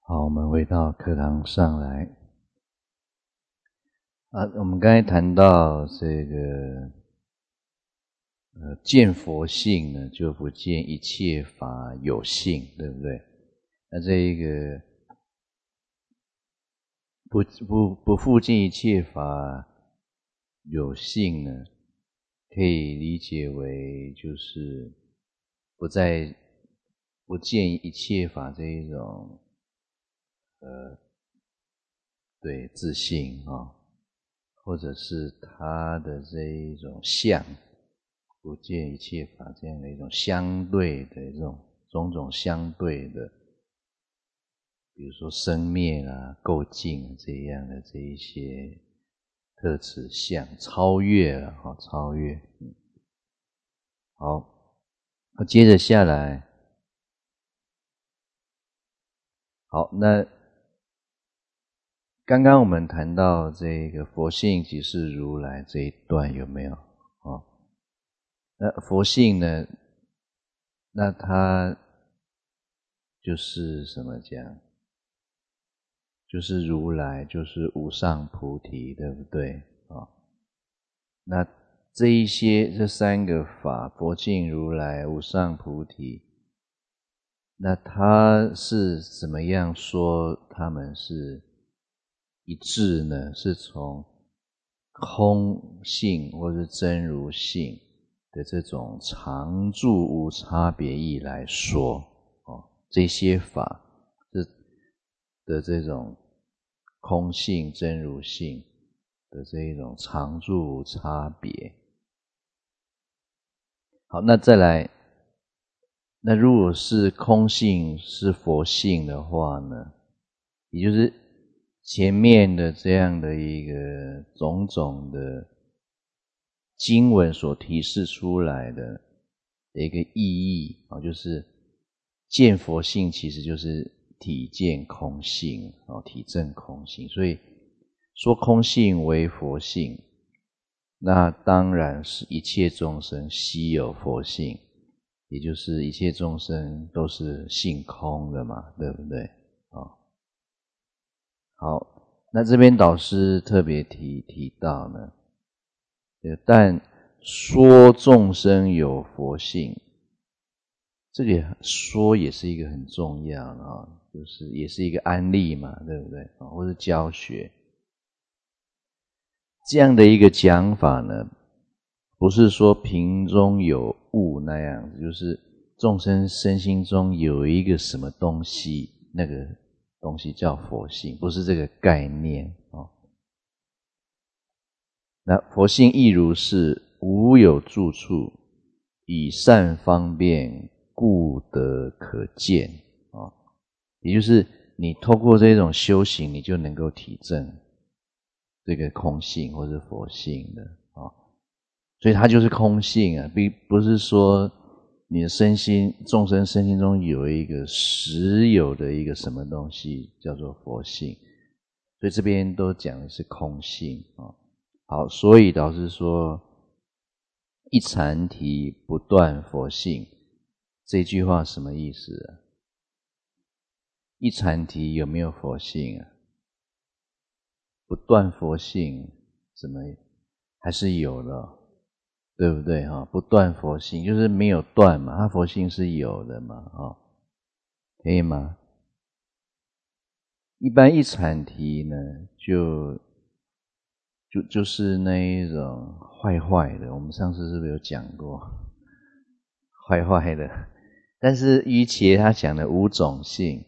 好，我们回到课堂上来。我们刚才谈到这个见佛性呢，就不见一切法有性，对不对？那这一个不复见一切法有性呢，可以理解为就是不见一切法这一种对自性或者是他的这一种相，不见一切法这样的一种相对的这种种相对的，比如说生灭啦、构境这样的这一些特质相，超越了超越。好，那接着下来，好，那刚刚我们谈到这个佛性即是如来这一段有没有？那佛性呢？那它就是什么讲？就是如来，就是无上菩提，对不对？那这三个法，佛性、如来、无上菩提，那它是怎么样说他们是一致呢？是从空性或是真如性的这种常住无差别义来说这些法的这种空性真如性的这一种常住无差别。好，那再来，那如果是空性是佛性的话呢，也就是前面的这样的一个种种的经文所提示出来的一个意义就是见佛性其实就是体见空性体证空性，所以说空性为佛性，那当然是一切众生悉有佛性，也就是一切众生都是性空的嘛，对不对？好，那这边导师特别提到呢，但说众生有佛性，这个说也是一个很重要的就是也是一个案例嘛，对不对？或是教学这样的一个讲法呢，不是说瓶中有物那样子，就是众生身心中有一个什么东西，那个东西叫佛性，不是这个概念那佛性亦如是，无有住处，以善方便，故得可见也就是你透过这种修行，你就能够体证这个空性或是佛性的所以它就是空性并不是说你的众生身心中有一个实有的一个什么东西叫做佛性，所以这边都讲的是空性好，所以导师说一禅提不断佛性，这句话什么意思一禅提有没有佛性不断佛性怎么还是有的对不对不断佛性就是没有断嘛，它佛性是有的嘛可以吗？一般一禅提呢就是那一种坏坏的，我们上次是不是有讲过坏坏的？但是于其他讲的五种性，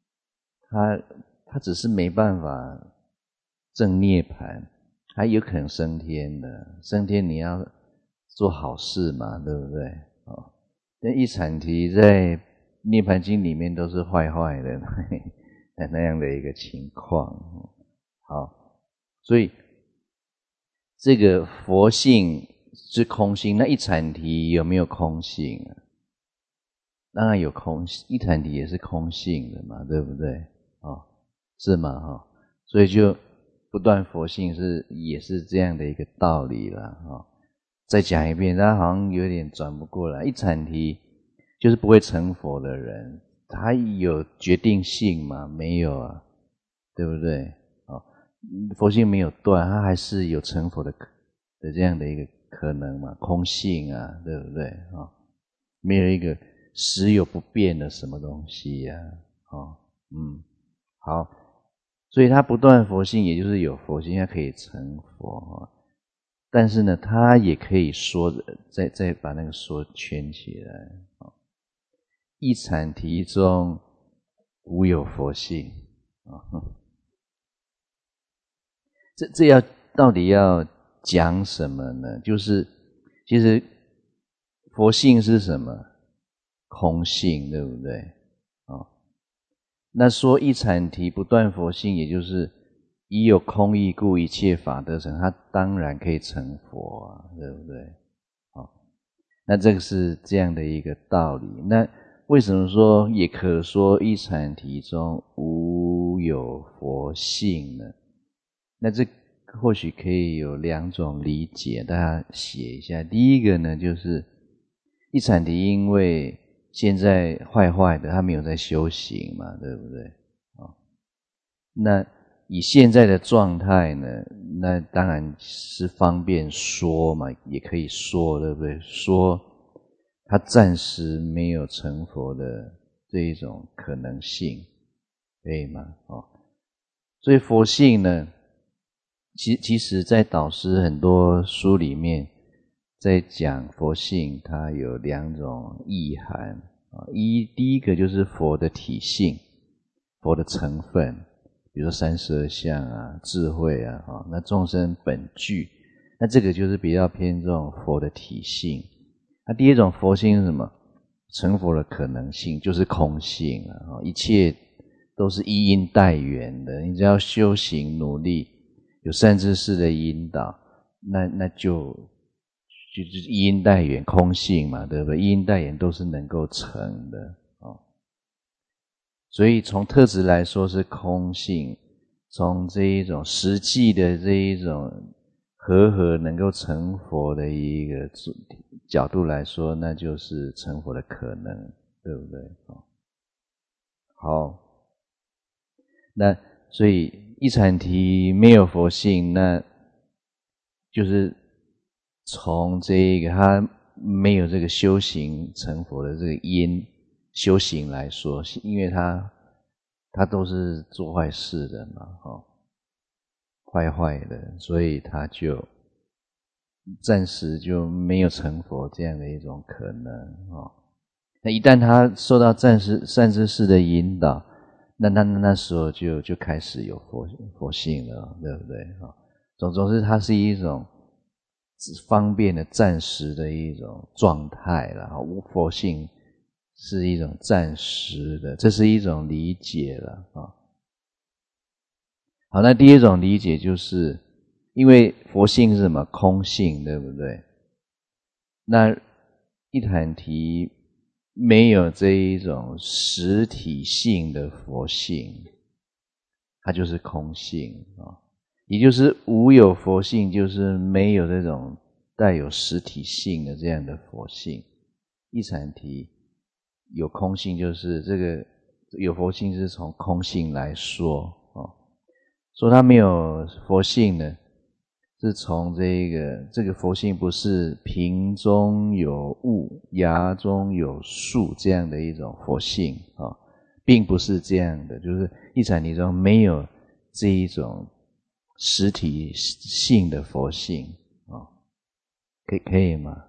他只是没办法证涅槃，还有可能升天的，升天你要做好事嘛，对不对？那一禅提在涅槃经里面都是坏坏的那样的一个情况。好，所以这个佛性是空性，那一禅提有没有空性当然有空性，一禅提也是空性的嘛，对不对？是吗？所以就不断佛性也是这样的一个道理了再讲一遍，大家好像有点转不过来。一禅提就是不会成佛的人， 它有决定性吗？没有啊，对不对？佛性没有断，它还是有成佛的这样的一个可能嘛，空性啊，对不对？没有一个实有不变的什么东西呀，好，所以它不断佛性，也就是有佛性，它可以成佛。但是呢，它也可以说，再把那个说圈起来。一阐提中无有佛性这要到底要讲什么呢？就是其实佛性是什么？空性，对不对？那说一阐提不断佛性，也就是以有空义故一切法得成，它当然可以成佛啊，对不对？那这个是这样的一个道理。那为什么说也可说一阐提中无有佛性呢？那这或许可以有两种理解，大家写一下。第一个呢，就是一阐提因为现在坏的，他没有在修行嘛，对不对？那以现在的状态呢，那当然是方便说嘛，也可以说，对不对？说他暂时没有成佛的这一种可能性，可以吗？所以佛性呢，其实在导师很多书里面在讲佛性，它有两种意涵。第一个就是佛的体性，佛的成分，比如说32相啊、智慧啊，那众生本具，那这个就是比较偏重佛的体性。那第二种佛性是什么？成佛的可能性，就是空性啊，一切都是依因带缘的，你只要修行努力，有善知识的引导，那就是依因带缘，空性嘛，对不对？依因带缘都是能够成的所以从特质来说是空性，从这一种实际的这一种和能够成佛的一个角度来说，那就是成佛的可能，对不对？好，那所以一阐提没有佛性，那就是从这个他没有这个修行成佛的这个因修行来说，因为他都是做坏事的嘛，坏的，所以他就暂时就没有成佛这样的一种可能那一旦他受到善知识的引导，那时候就开始有佛性了，对不对？总之它是一种方便的暂时的一种状态啦，无佛性是一种暂时的，这是一种理解了好，那第二种理解就是因为佛性是什么？空性，对不对？那一阐提没有这一种实体性的佛性，它就是空性也就是无有佛性，就是没有这种带有实体性的这样的佛性。一阐提有空性，就是这个有佛性是从空性来说说它没有佛性呢，是从这个佛性不是瓶中有物，芽中有树这样的一种佛性并不是这样的，就是一阐提中没有这一种实体性的佛性可以吗？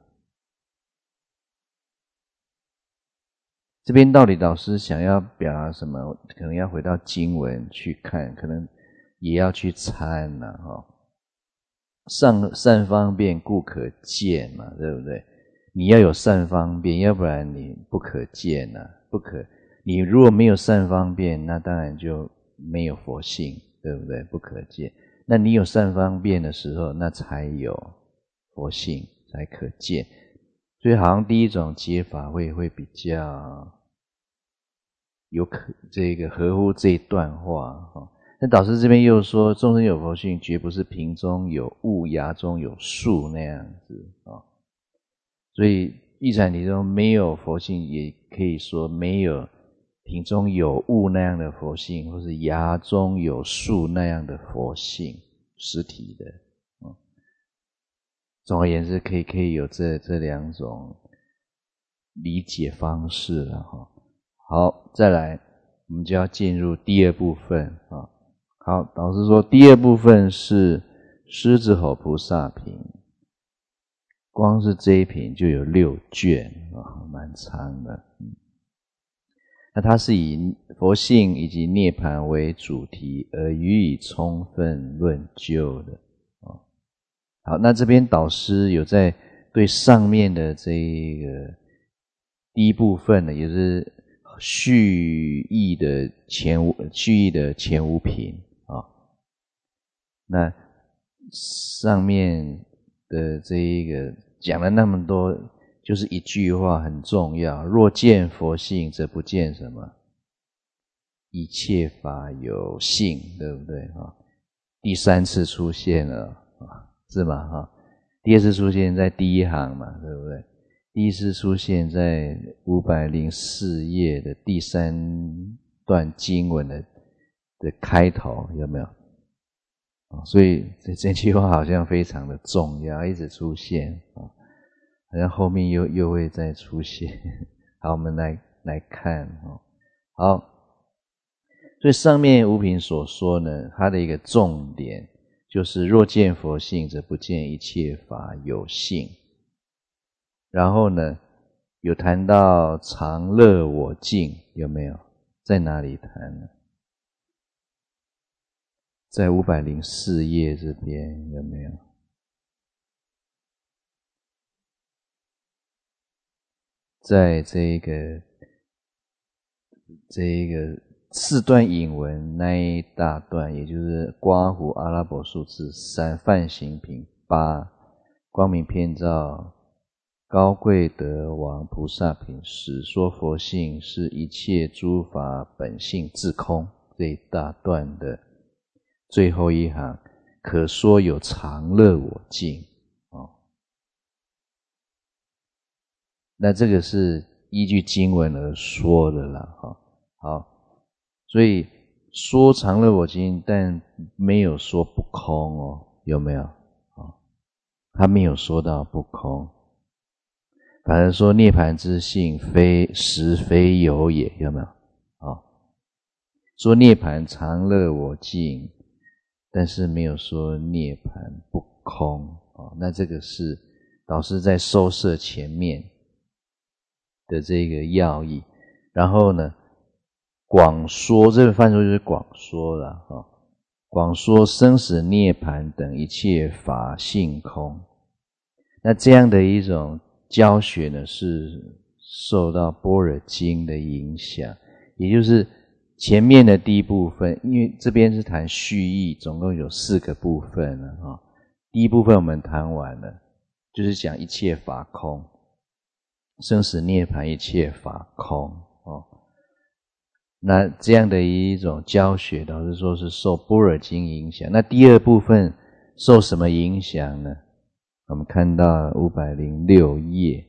这边到底老师想要表达什么？可能要回到经文去看，可能也要去参善方便故可见嘛，对不对？你要有善方便，要不然你不可见你如果没有善方便，那当然就没有佛性，对不对？不可见。那你有善方便的时候，那才有佛性，才可见。所以好像第一种解法会比较这个合乎这一段话那导师这边又说，众生有佛性，绝不是瓶中有物，芽中有树那样子所以一阐提中没有佛性，也可以说没有品中有物那样的佛性，或是芽中有树那样的佛性，实体的。总而言之，可以有这两种理解方式了哈。好，再来，我们就要进入第二部分啊。好，老师说第二部分是狮子吼菩萨品，光是这一品就有6卷啊，蛮长的。那它是以佛性以及涅槃为主题而予以充分论究的。好，那这边导师有在对上面的这个第一部分呢，也就是序义的前五品啊。那上面的这一个讲了那么多，就是一句话很重要：若见佛性，则不见什么？一切法有性，对不对啊？第3次出现了啊。是吗？哈，第2次出现在第1行嘛，对不对？第1次出现在504页的第3段经文的开头，有没有？所以这句话好像非常的重要，一直出现啊，好像后面又会再出现。好，我们来看啊。好，所以上面五品所说呢，它的一个重点就是若见佛性，则不见一切法有性。然后呢，有谈到常乐我净，有没有？在哪里谈呢？在504页这边有没有？在这个4段引文那一大段，也就是刮胡阿拉伯数字3梵行品8光明遍照高贵德王菩萨品10说佛性是一切诸法本性自空，这一大段的最后一行，可说有常乐我净。那这个是依据经文而说的啦。好，所以说常乐我净，但没有说不空哦，有没有？他没有说到不空，反而说涅槃之性实非有也，有没有？说涅槃常乐我净，但是没有说涅槃不空。那这个是导师在收摄前面的这个要义。然后呢，广说，这个范畴就是广说了。广说生死涅槃等一切法性空。那这样的一种教学呢，是受到般若经的影响，也就是前面的第一部分，因为这边是谈序义，总共有4个部分了。第一部分我们谈完了，就是讲一切法空，生死涅槃一切法空。那这样的一种教学，老实说是受般若经影响。那第二部分受什么影响呢？我们看到506页，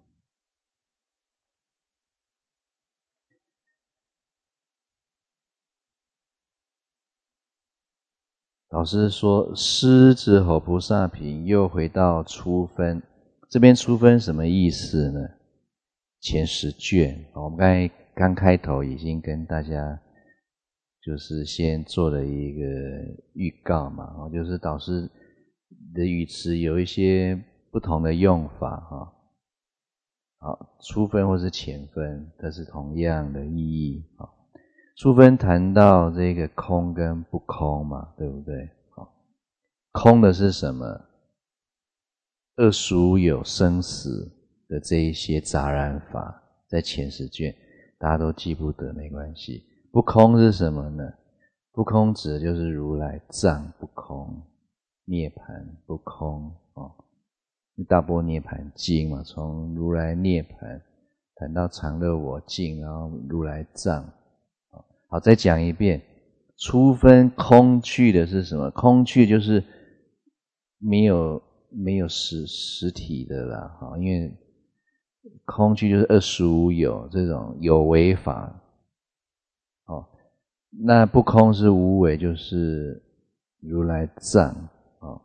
老师说狮子吼菩萨品又回到初分，这边初分什么意思呢？前10卷，我们刚开头已经跟大家就是先做了一个预告嘛，就是导师的语词有一些不同的用法。好，初分或是前分，它是同样的意义。初分谈到这个空跟不空嘛，对不对？空的是什么？恶俗有生死的这一些杂染法，在前10卷大家都记不得没关系。不空是什么呢？不空指的就是如来藏不空，涅槃不空。大般涅槃经嘛，从如来涅槃谈到常乐我净，然后如来藏。好，再讲一遍，初分空去的是什么？空去就是没有实体的啦。因为空去就是25有这种有为法， 那不空是无为，就是如来藏啊。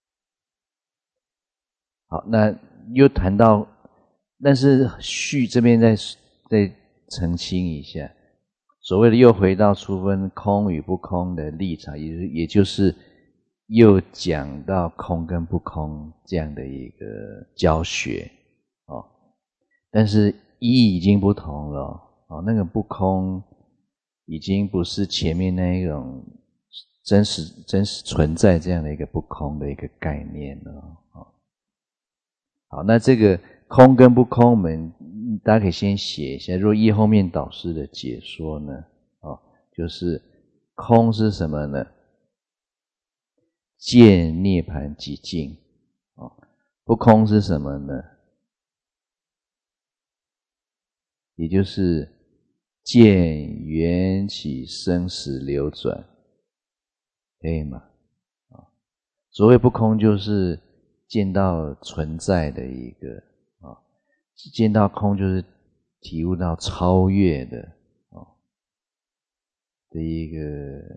好，那又谈到，但是序这边再澄清一下，所谓的又回到初分空与不空的立场，也就是又讲到空跟不空这样的一个教学哦，但是意义已经不同了哦，那个不空已经不是前面那一种真实存在这样的一个不空的一个概念了哦。好，那这个空跟不空，我们大家可以先写一下。若依后面导师的解说呢，就是空是什么呢？见涅槃寂静。不空是什么呢？也就是见缘起生死流转，可以吗？所谓不空，就是见到存在的一个见到空，就是体悟到超越的一个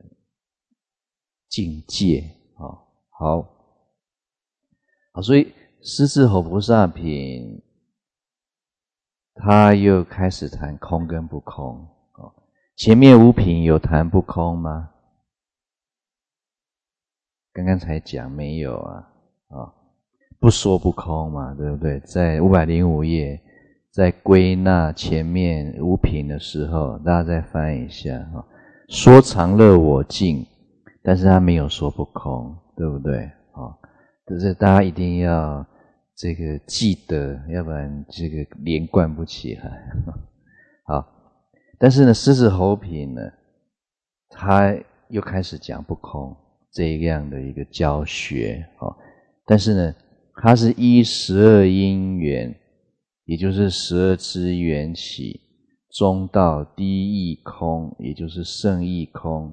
境界好，所以狮子吼菩萨品他又开始谈空跟不空前面五品有谈不空吗？刚刚才讲没有不说不空嘛，对不对？在505页，在归纳前面五品的时候，大家再翻一下说常乐我净，但是他没有说不空，对不对？这是大家一定要这个记得，要不然这个连贯不起来。好，但是呢，狮子吼品呢，他又开始讲不空这样的一个教学但是呢，它是依12因缘，也就是12支缘起，中道第一义空，也就是圣义空，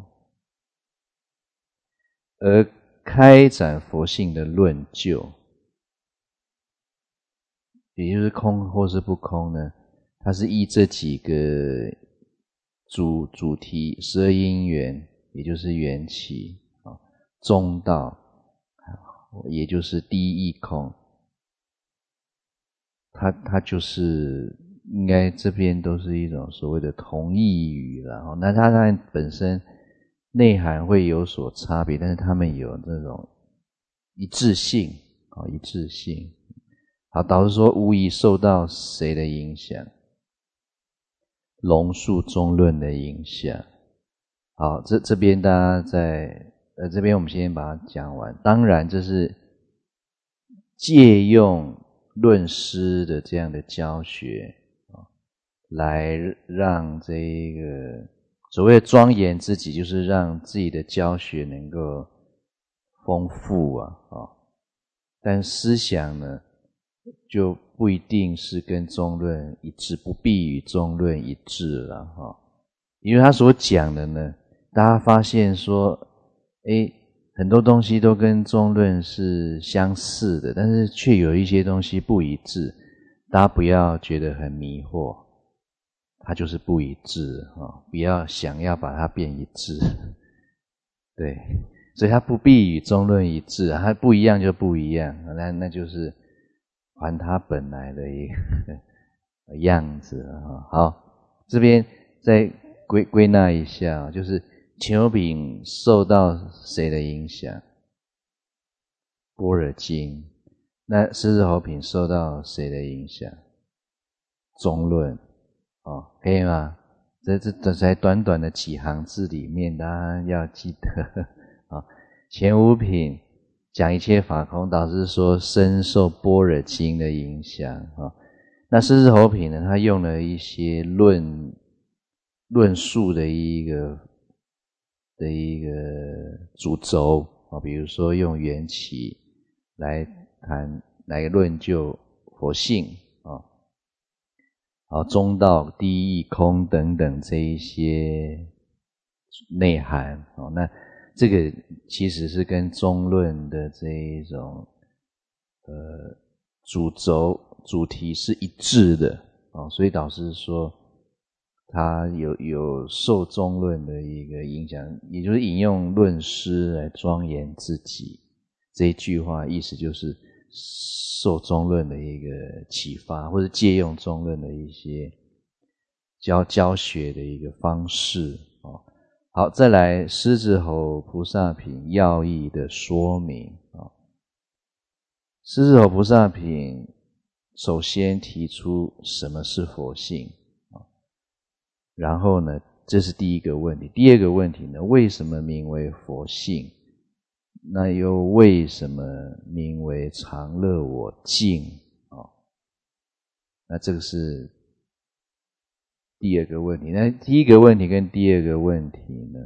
而开展佛性的论究。也就是空或是不空呢，它是依这几个主题，12因缘，也就是缘起中道，也就是第一义空，它就是应该这边都是一种所谓的同义语啦那它当然本身内涵会有所差别，但是他们有这种一致性一致性。好，导师说无疑受到谁的影响？龙树中论的影响。好，这边大家在这边我们先把它讲完。当然这是借用论师的这样的教学来让这个所谓的庄严自己，就是让自己的教学能够丰富但思想呢就不一定是跟中论一致，不必与中论一致了因为他所讲的呢，大家发现说很多东西都跟中论是相似的，但是却有一些东西不一致，大家不要觉得很迷惑，它就是不一致不要想要把它变一致对，所以它不必与中论一致它不一样就不一样，那就是还它本来的一个样子好，这边再归纳一下就是前五品受到谁的影响？般若经。那狮子吼品受到谁的影响？中论可以吗？这才短短的几行字里面，大家要记得前五品讲一切法空，导师说深受般若经的影响那狮子吼品呢，他用了一些论述的一个主轴比如说用缘起来论就佛性中道第一义空等等这一些内涵那这个其实是跟中论的这一种主题是一致的所以导师说它有受中论的一个影响，也就是引用论诗来庄严自己。这一句话意思就是受中论的一个启发，或者借用中论的一些教学的一个方式。好，再来狮子吼菩萨品要义的说明。狮子吼菩萨品首先提出什么是佛性，然后呢，这是第一个问题。第二个问题呢，为什么名为佛性？那又为什么名为常乐我净？那这个是第二个问题。那第一个问题跟第二个问题呢，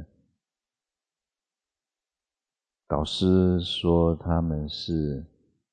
导师说他们是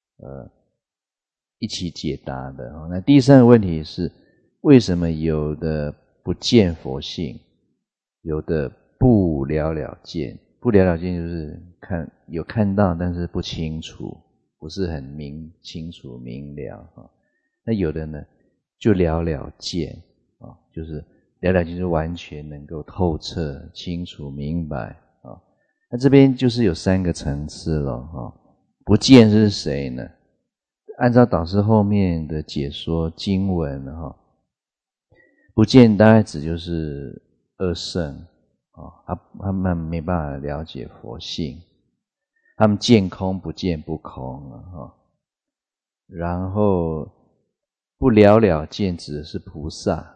一起解答的。那第三个问题是，为什么有的不见佛性，有的不了了见？不了了见就是有看到，但是不清楚，不是很清楚明了。那有的呢就了了见，就是了了见就完全能够透彻清楚明白。那这边就是有三个层次了。不见是谁呢？按照导师后面的解说经文，不见大概指就是二圣，他们没办法了解佛性，他们见空不见不空然后不了了见指的是菩萨，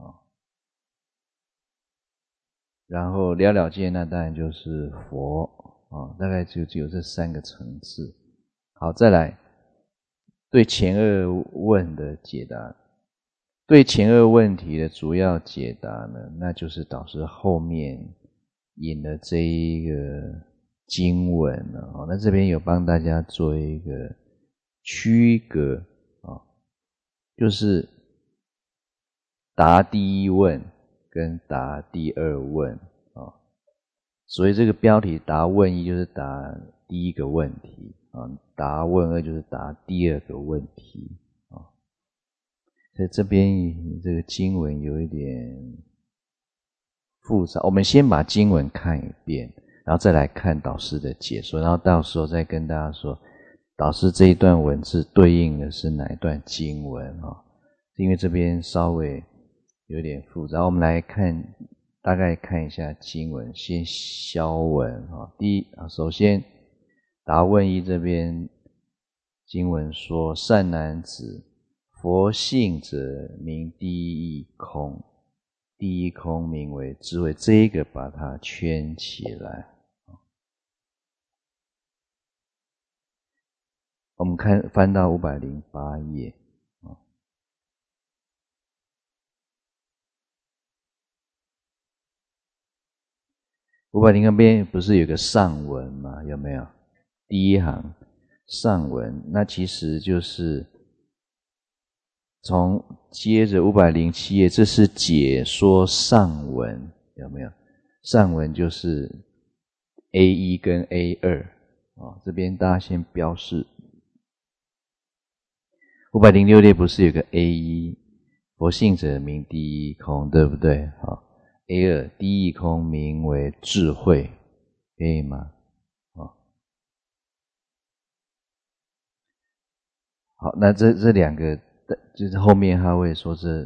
然后了了见那当然就是佛，大概就只有这三个层次。好，再来对前二问的解答。对前二问题的主要解答呢，那就是导师后面引的这一个经文了。那这边有帮大家做一个区隔，就是答第一问跟答第二问。所以这个标题答问一就是答第一个问题，答问二就是答第二个问题。所以这边这个经文有一点复杂，我们先把经文看一遍，然后再来看导师的解说，然后到时候再跟大家说导师这一段文字对应的是哪一段经文。因为这边稍微有点复杂，我们来大概看一下经文，先消文。首先答问一这边经文说，善男子，佛性者名第一空，第一空名为智慧，这一个把它圈起来。我们翻到508页。508边不是有个上文吗？有没有？第一行上文，那其实就是接着507页，这是解说上文，有没有？上文就是 A1 跟 A2，这边大家先标示。506页不是有个 A1， 佛性者名第一空，对不对？A2 第一空名为智慧，可以吗？好，那这两个就是后面他会说这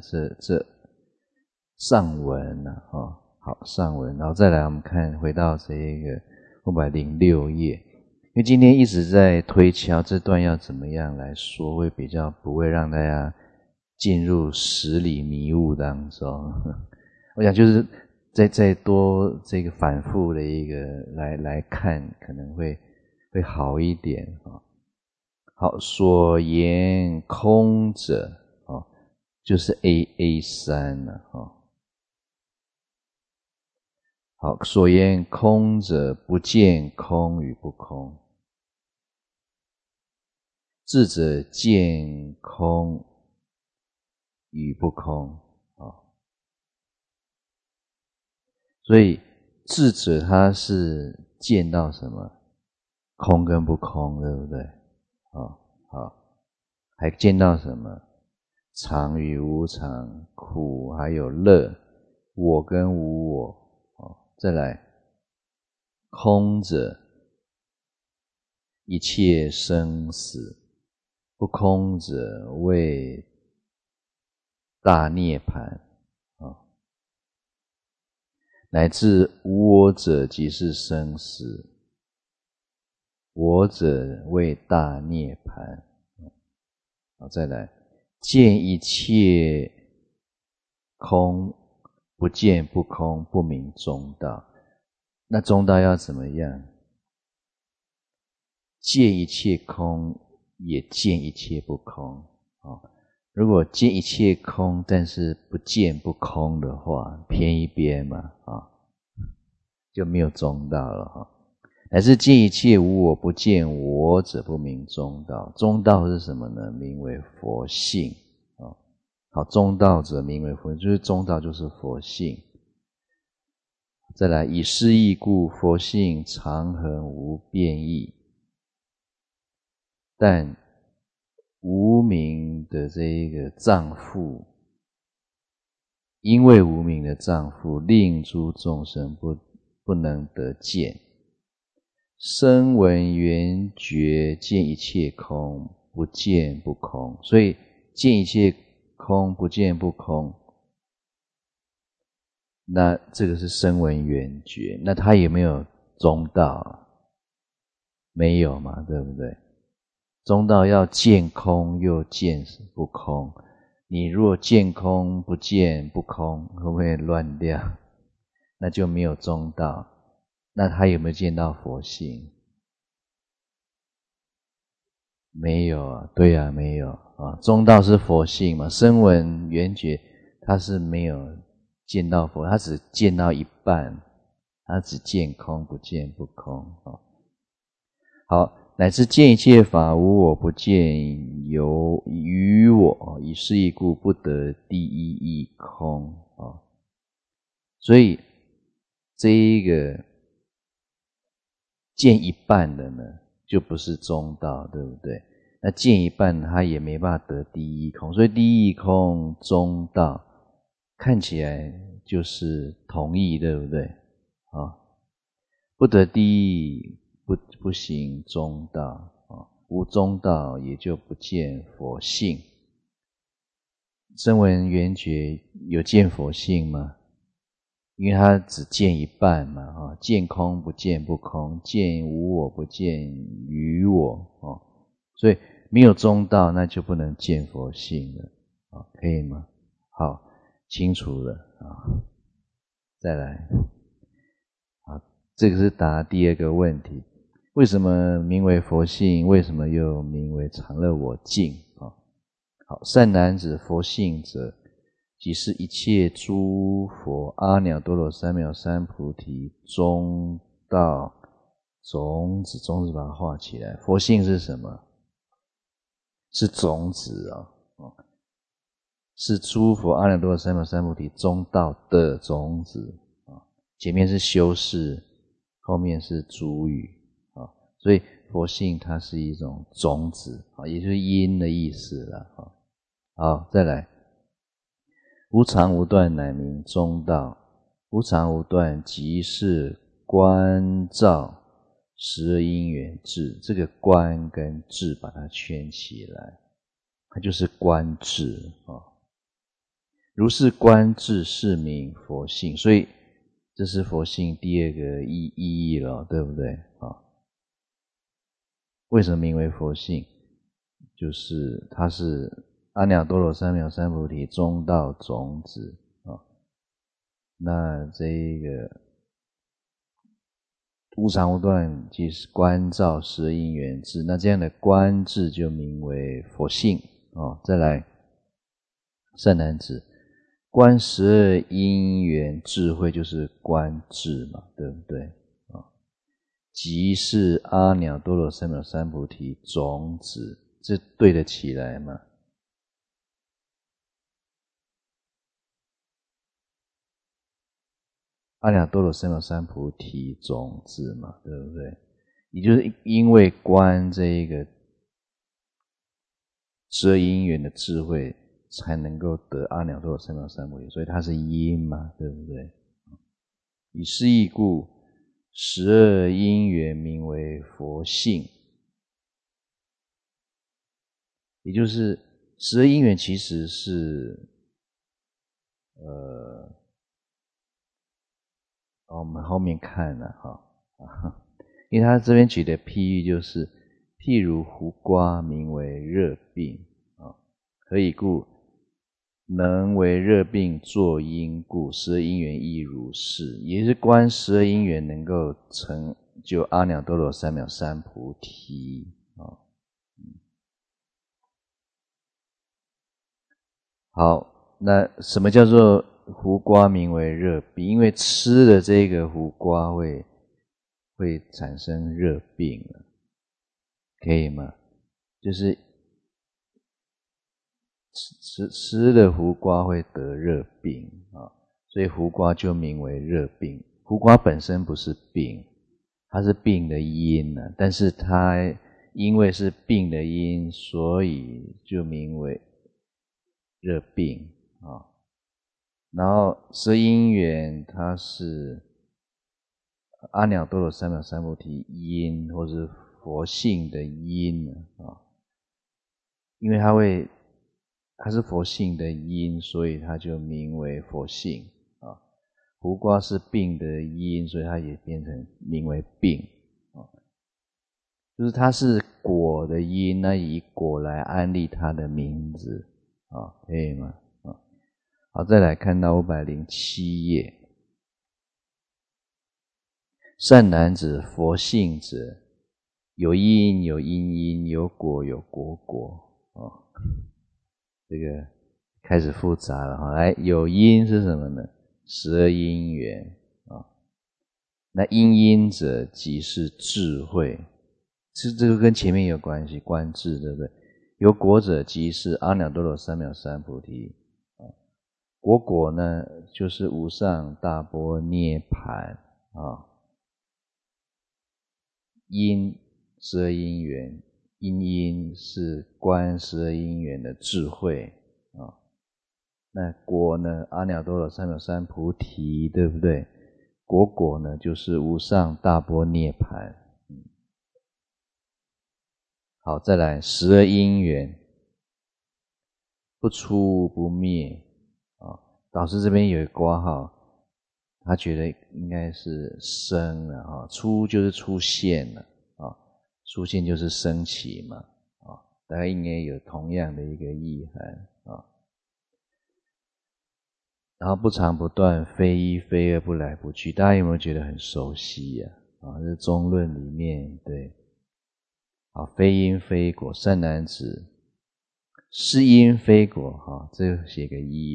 上文好，上文，然后再来我们回到这个506页，因为今天一直在推敲这段要怎么样来说，会比较不会让大家进入十里迷雾当中。我想就是再多这个反复的一个来看，可能会好一点。好，所言空者就是 A3 了。好，所言空者，不见空与不空，智者见空与不空。所以智者他是见到什么？空跟不空，对不对？好，还见到什么？常与无常，苦还有乐， 我跟无我。再来，空者一切生死，不空者谓大涅槃。乃至无我者即是生死，我者谓大涅槃。再来，见一切空，不见不空，不明中道。那中道要怎么样？见一切空，也见一切不空。如果见一切空，但是不见不空的话，偏一边嘛，就没有中道了。乃至见一切无我，不见我者，不明中道。中道是什么呢？名为佛性。好，中道者名为佛，就是中道就是佛性。再来，以是义故，佛性常恒无变异。但无明的这一个障缚，因为无明的障缚，令诸众生不能得见。声闻缘觉见一切空，不见不空。所以见一切空，不见不空，那这个是声闻缘觉。那它有没有中道？没有嘛，对不对？中道要见空又见不空，你如果见空不见不空，会不会乱掉？那就没有中道。那他有没有见到佛性？没有啊，对啊，没有啊。中道是佛性嘛，声闻缘觉他是没有见到佛，他只见到一半，他只见空不见不空。好，乃至见一切法无我，不见有余我，以是义故，不得第一义空。所以这一个见一半的呢，就不是中道，对不对？那见一半他也没办法得第一义空，所以第一义空中道看起来就是同义，对不对？不得第一义，不行中道，无中道也就不见佛性。声闻缘觉有见佛性吗？因为他只见一半嘛，见空不见不空，见无我不见余我，所以没有中道，那就不能见佛性了，可以吗？好，清楚了再来，这个是答第二个问题，为什么名为佛性？为什么又名为常乐我净？好，善男子，佛性者，即是一切诸佛阿耨多罗三藐三菩提中道种子。种子把它画起来。佛性是什么？是种子是诸佛阿耨多罗三藐三菩提中道的种子前面是修饰，后面是主语所以佛性它是一种种子也就是因的意思了好，再来，无常无断乃名中道。无常无断即是观照十二因缘智。这个观跟智把它圈起来，它就是观智如是观智是名佛性。所以这是佛性第二个意义了，对不对为什么名为佛性？就是它是阿耨多罗三藐三菩提中道种子那这一个无常无断即是观照十二因缘智，那这样的观智就名为佛性再来，善男子，观十二因缘智慧就是观智嘛，对不对即是阿耨多罗三藐三菩提种子，这对得起来吗？阿耨多罗三藐三菩提种子嘛，对不对？也就是因为观这一个十二因缘的智慧， 才能够得阿耨多罗三藐三菩提，所以它是因嘛，对不对？以是义故，12因缘名为佛性。也就是12因缘其实是我们后面看了哈，因为他这边举的譬喻就是譬如胡瓜名为热病啊，何以故？能为热病作因故，12因缘亦如是。也是观12因缘能够成就阿耨多罗三藐三菩提啊。好，那什么叫做胡瓜名为热病？因为吃了这个胡瓜会产生热病了，可以吗？就是吃了胡瓜会得热病啊，所以胡瓜就名为热病。胡瓜本身不是病，它是病的因啊，但是它因为是病的因，所以就名为热病啊。然后12因缘它是阿耨多罗三藐三菩提因，或是佛性的因啊，因为它是佛性的因，所以它就名为佛性啊。胡瓜是病的因，所以它也变成名为病啊。就是它是果的因，那以果来安立它的名字啊，可以吗？好，再来看到507页。善男子，佛性者，有因有因因，有果有果果这个开始复杂了哈。来，有因是什么呢？12因缘啊。那因因者，即是智慧，这个跟前面有关系，观智，对不对？有果者，即是阿耨多罗三藐三菩提啊。果果呢，就是无上大般涅槃啊。因12因缘，因是观12因缘的智慧啊。那果呢，阿耨多罗三藐三菩提，对不对？果呢，就是无上大般涅槃。好，再来12因缘，不出不灭啊。导师这边有一个括号，他觉得应该是生了啊，出就是出现了啊，出现就是升起嘛啊，大概应该有同样的一个意涵啊。然后不长不断，非一非二，不来不去，大家有没有觉得很熟悉呀？这是中论里面对。好，非因非果，善男子，是因非果这个写个一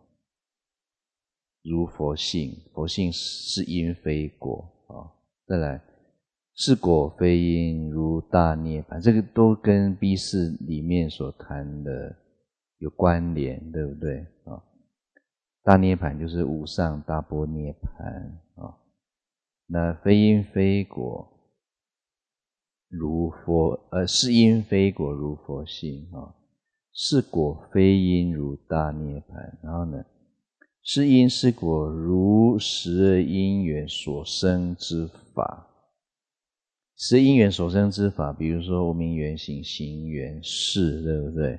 如佛性，佛性是因非果再来，是果非因，如大涅槃，这个都跟 B4 里面所谈的有关联，对不对大涅槃就是无上大般涅槃那非因非果如佛是因非果如佛性是果非因如大涅槃。然后呢，是因是果如12因缘所生之法。12因缘所生之法，比如说无明缘行、行缘、事，对不对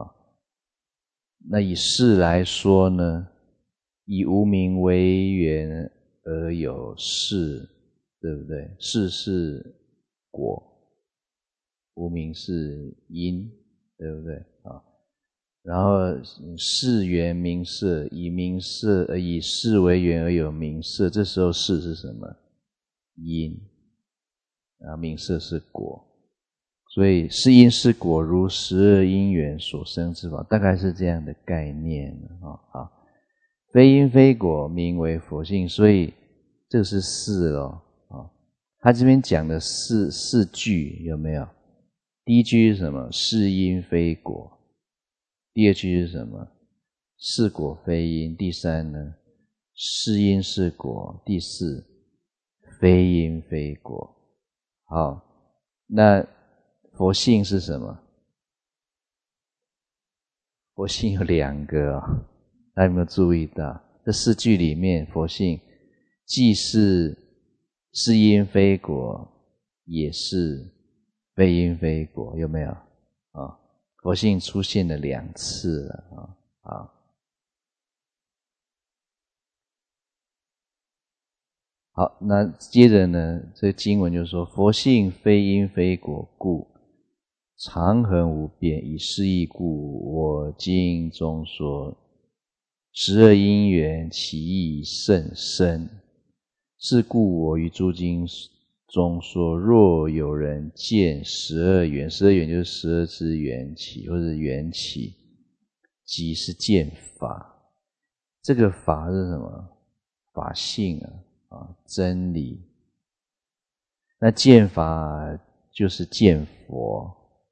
那以事来说呢，以无明为缘而有事，对不对？事是果，无明是因，对不对然后事缘名色，以事为缘而有名色，这时候事是什么？因名色是果，所以是因是果如12因缘所生之法，大概是这样的概念好，非因非果名为佛性，所以这是4咯他这边讲的四句有没有？第一句是什么？是因非果。第二句是什么？是果非因。第三呢？是因是果。第四，非因非果。好，那佛性是什么？ 佛性有2个大家有没有注意到？这4句里面，佛性既是因非果，也是非因非果，有没有？佛性出现了2次了好，那接着呢，这个经文就说：佛性非因非果故，常恒无变。以是义故，我经中说12因缘，其义甚深。是故我于诸经中说：若有人见12缘，12缘就是12支缘起，或者缘起，即是见法。这个法是什么？法性真理。那见法就是见佛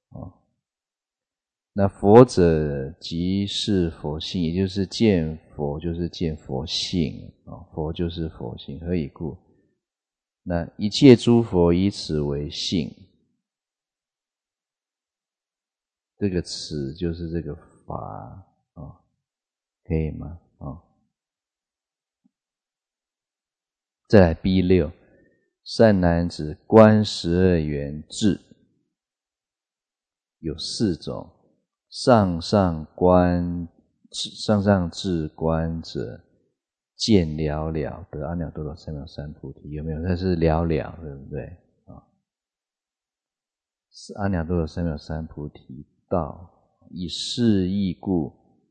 那佛者即是佛性，也就是见佛就是见佛性佛就是佛性。何以故？那一切诸佛以此为性，这个此就是这个法可以吗？再来 B6， 善男子，观12缘智有4种。上上智观者，见了了，得阿耨多罗三藐三菩提。有没有？它是了了，对不对？是阿耨多罗三藐三菩提道。以是义故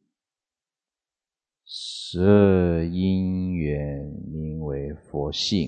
，12因缘名为佛性。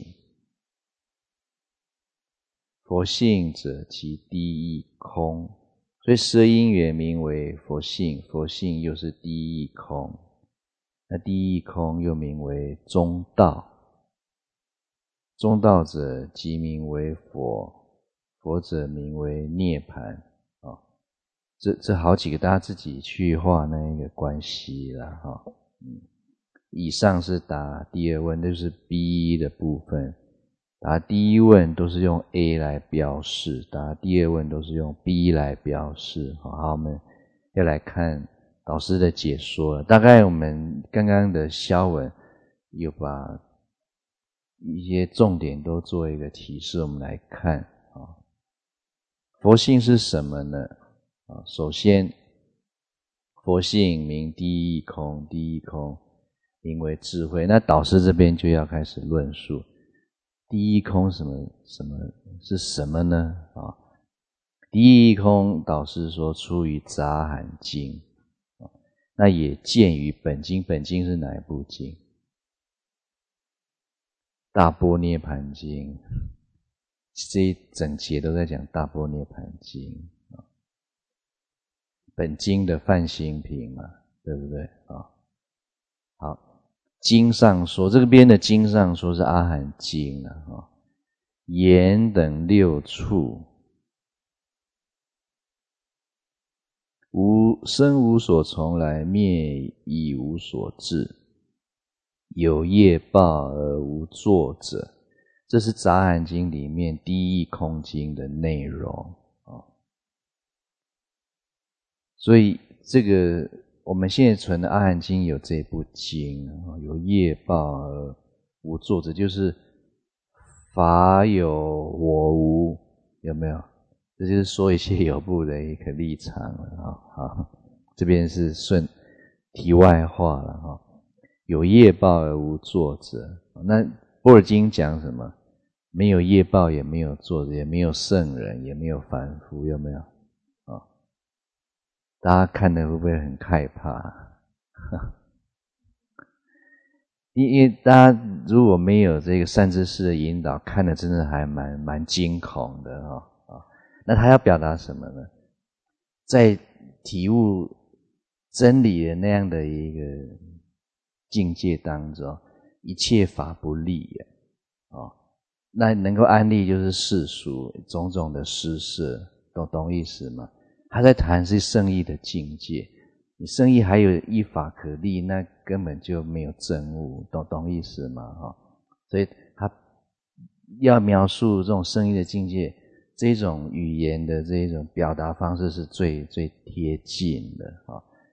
佛性者，即第一空。所以12因缘名为佛性，佛性又是第一空。那第一空又名为中道，中道者即名为佛，佛者名为涅槃这好几个大家自己去画那一个关系啦以上是答第2问，就是 B 的部分。答第1问都是用 A 来标示，答第2问都是用 B 来标示。好，我们要来看导师的解说了。大概我们刚刚的消文有把一些重点都做一个提示，我们来看佛性是什么呢？首先，佛性名第一空，第一空名为智慧。那导师这边就要开始论述第一空是什么呢？第一空导师说出于杂含经那也见于本经。本经是哪一部经？大般涅盘经。这一整节都在讲大般涅盘经本经的梵行品嘛，对不对好，经上说，这边的经上说是阿含经言等6处生无所从来，灭亦无所至，有业报而无作者。这是杂含经里面第一空经的内容所以这个我们现在存的阿含经有这部经有业报而无作者，就是法有我无，有没有？这就是说一切有部的一个立场了好，这边是顺题外话了有业报而无作者。那般若经讲什么？没有业报，也没有作者，也没有圣人，也没有凡夫，有没有大家看的会不会很害怕因为大家如果没有这个善知识的引导，看的真的还蛮惊恐的那他要表达什么呢？在体悟真理的那样的一个境界当中，一切法不立那能够安立就是世俗种种的施设，懂意思吗？他在谈是圣义的境界，你圣义还有一法可立，那根本就没有证悟，懂意思吗所以他要描述这种圣义的境界，这种语言的这种表达方式是最贴近的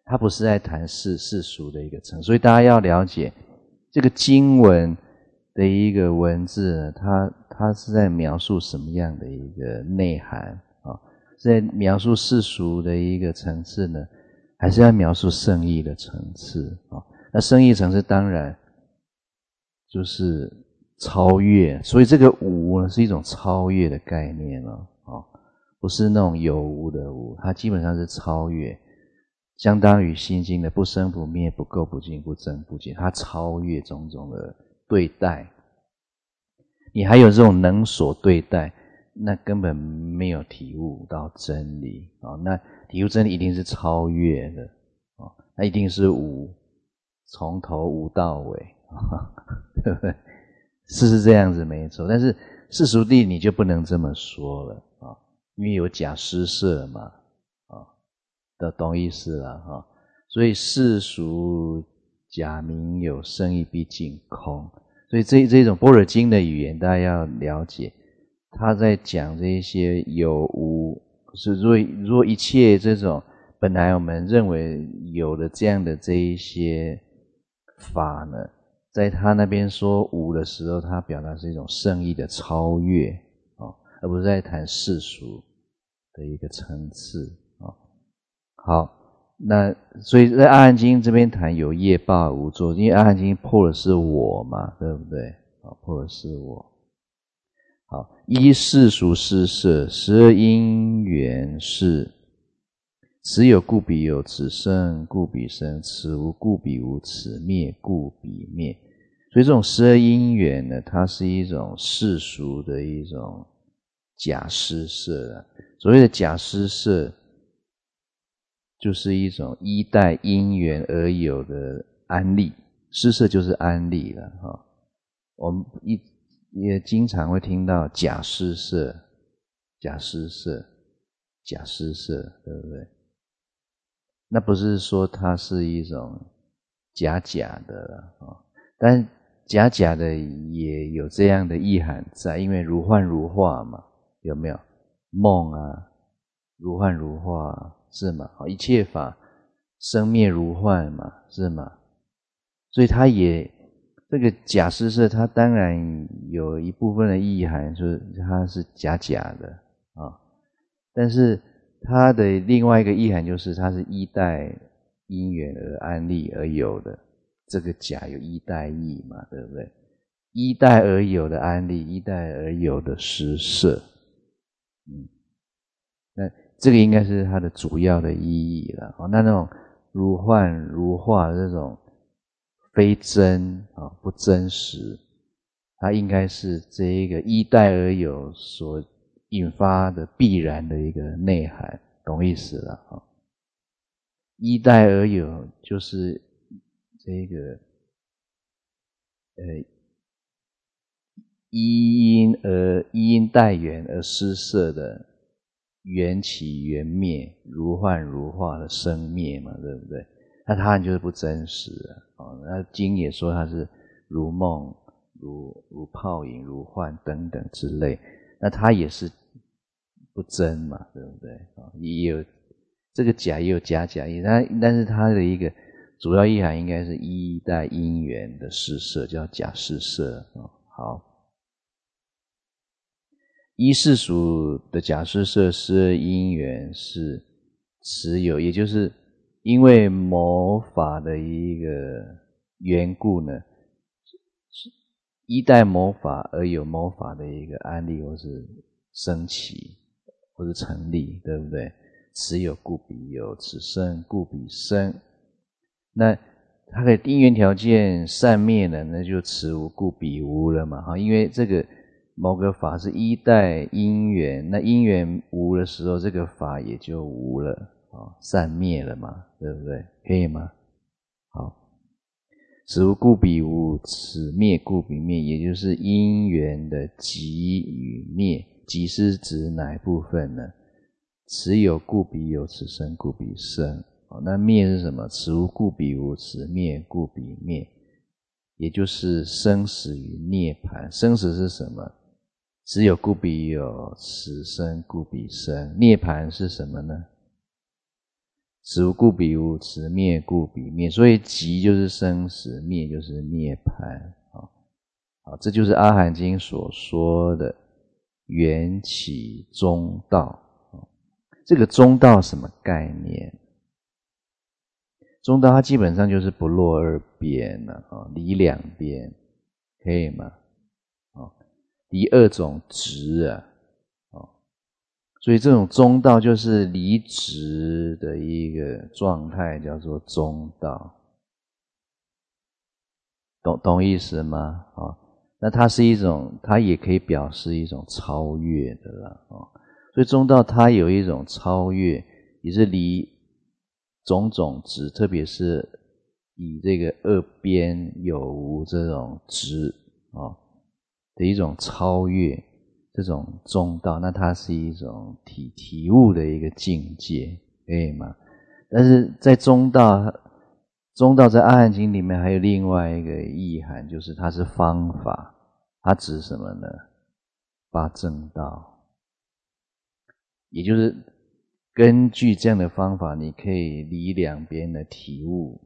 它不是在谈世俗的一个层，所以大家要了解这个经文的一个文字呢，它是在描述什么样的一个内涵啊？是在描述世俗的一个层次呢，还是要描述圣义的层次啊？那圣义层次当然就是超越，所以这个无呢是一种超越的概念了啊，不是那种有无的无，它基本上是超越，相当于心经的不生不灭、不垢不净、不增不减，它超越种种的对待。你还有这种能所对待，那根本没有体悟到真理啊！那体悟真理一定是超越的啊，那一定是无，从头无到尾，对不对？是这样子没错，但是世俗谛你就不能这么说了啊，因为有假施设嘛，啊，懂意思了哈。所以世俗假名有，圣义毕竟空。所以这种般若经的语言，大家要了解，他在讲这些有无，是若一切这种本来我们认为有的这样的这一些法呢，在他那边说无的时候，他表达是一种圣义的超越啊，而不是在谈世俗的一个层次啊。好。那所以在阿含经这边谈有业报无作，因为阿含经破的是我嘛，对不对？破的是我。好，依世俗施设，12因缘是，此有故彼有，此生故彼生，此无故彼无，此灭故彼灭。所以这种12因缘呢，它是一种世俗的一种假施设啊。所谓的假施设，就是一种依待因缘而有的安立，施设就是安立了哈。我们也经常会听到假施设、假施设、假施设，对不对？那不是说它是一种假的了啊，但假的也有这样的意涵在，因为如幻如化嘛，有没有？梦啊，如幻如化。是吗？一切法生灭如幻嘛，是吗？所以它也这个假施设，它当然有一部分的意涵，就是它是假的啊。但是它的另外一个意涵就是它是依待因缘而安立而有的，这个假有依待义嘛，对不对？依待而有的安立，依待而有的施设，那这个应该是它的主要的意义了。那种如幻如化的这种非真不真实，它应该是这一个依待而有所引发的必然的一个内涵，懂意思了。依待而有就是这个依因待缘而施设的缘起缘灭，如幻如化的生灭嘛，对不对？那它就是不真实那经也说它是如梦、如泡影、如幻等等之类，那它也是不真嘛，对不对？也有这个假，也有假意，但是它的一个主要意涵应该是依待因缘的施设，叫假施设。好。依世俗的假施设12因缘是持有，也就是因为某法的一个缘故呢，依待某法而有某法的一个安立或是升起或是成立，对不对？此有故彼有，此生故彼生。那它的因缘条件散灭了，那就此无故彼无了嘛。因为这个某个法是依待因缘，那因缘无的时候，这个法也就无了散灭了嘛，对不对？可以吗？好，此无故彼无，此灭故彼灭，也就是因缘的集与灭。集是指哪一部分呢？此有故彼有，此生故彼生。那灭是什么？此无故彼无，此灭故彼灭，也就是生死与涅槃。生死是什么？此有故彼有，此生故彼生。涅槃是什么呢？ 此无故彼无，此灭故彼灭。所以集就是生死，灭就是涅槃。好，这就是阿含经所说的缘起中道。这个中道什么概念？中道它基本上就是不落二边了，离两边，可以吗？离二种执啊，所以这种中道就是离执的一个状态，叫做中道，懂意思吗？那它是一种，它也可以表示一种超越的啦，所以中道它有一种超越，也是离种种执，特别是以这个二边有无这种执的一种超越，这种中道，那它是一种体悟的一个境界，可以吗？但是在中道在阿含经里面还有另外一个意涵，就是它是方法，它指什么呢？八正道，也就是根据这样的方法，你可以离两边的体悟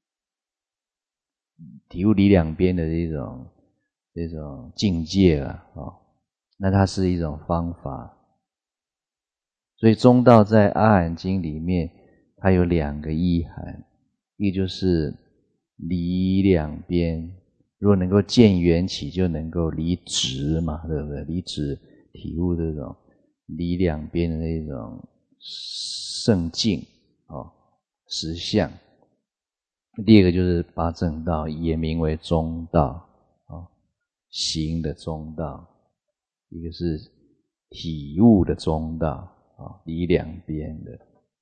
离两边的这种境界了那它是一种方法。所以中道在阿含经里面，它有两个意涵，一个就是离两边，如果能够见缘起，就能够离执嘛，对不对？离执体悟这种离两边的那种圣境实相。第二个就是八正道，也名为中道行的中道，一个是体悟的中道离两边的。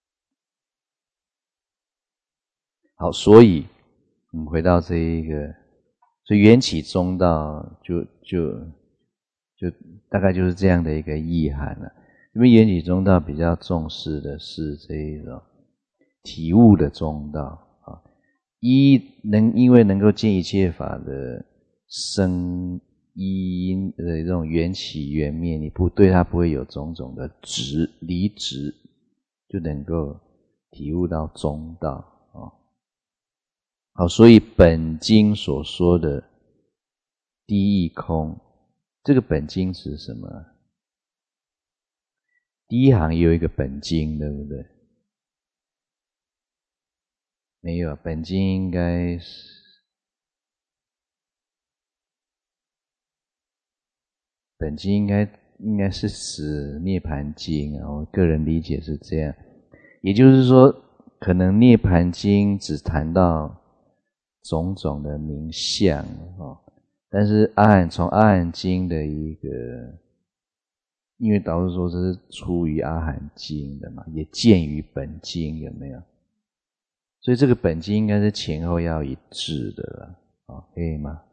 好，所以我们回到这一个，所以缘起中道就大概就是这样的一个意涵了。因为缘起中道比较重视的是这一种体悟的中道因为能够见一切法的生因的这种缘起缘灭，你对它不会有种种的离执，就能够体悟到中道好，所以本经所说的第一空，这个本经指什么？第一行也有一个本经，对不对？没有，本经应该是指涅槃经我个人理解是这样。也就是说，可能涅槃经只谈到种种的名相但是从阿含经的一个，因为导师说这是出于阿含经的嘛，也见于本经，有没有？所以这个本经应该是前后要一致的了可以吗？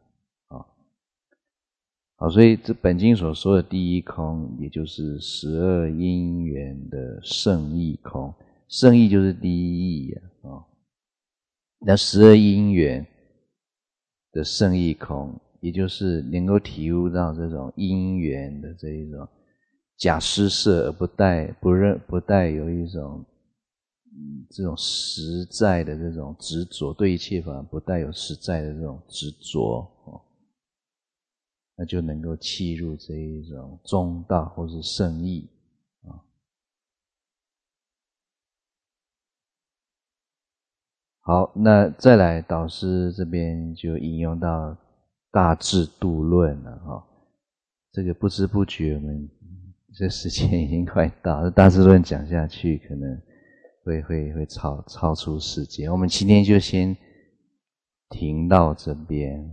好，所以这本经所说的第一空，也就是12因缘的圣义空，圣义就是第一义那12因缘的圣义空，也就是能够体悟到这种因缘的这一种假施设，而不带有一种这种实在的这种执着，对一切法不带有实在的这种执着那就能够契入这一种中道或是圣义好，那再来导师这边就引用到大智度论了这个不知不觉我们这时间已经快到了，大智论讲下去可能会超出时间，我们今天就先停到这边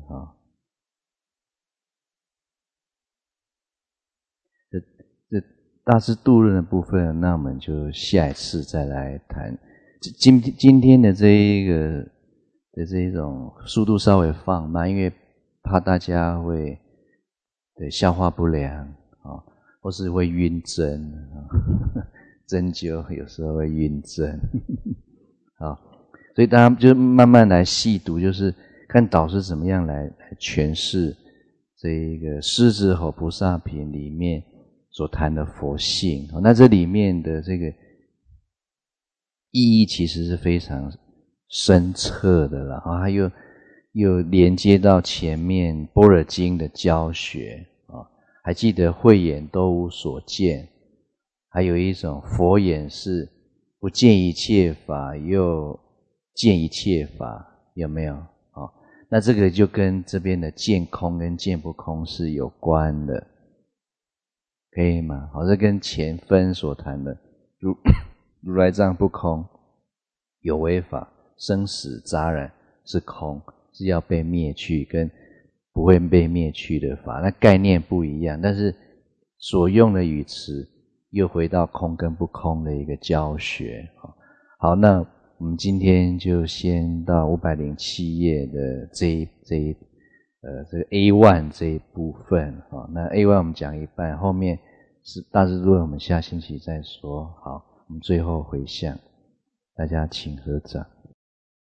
这大智度论的部分，那我们就下一次再来谈。今天的这一个的这一种速度稍微放慢，因为怕大家会消化不良或是会晕针针灸有时候会晕针所以大家就慢慢来细读，就是看导师怎么样来诠释这一个狮子吼菩萨品里面所谈的佛性那这里面的这个意义其实是非常深刻的啦，它又连接到前面《般若经》的教学啊。还记得慧眼都无所见，还有一种佛眼是不见一切法，又见一切法，有没有？那这个就跟这边的见空跟见不空是有关的，可以吗？这跟前分所谈的如来藏不空，有为法生死杂染是空，是要被灭去，跟不会被灭去的法，那概念不一样，但是所用的语词又回到空跟不空的一个教学。好，那我们今天就先到507页的这个 A1 这一部分。那 A1 我们讲一半，后面是大智度论，我们下星期再说。好，我们最后回向，大家请合掌。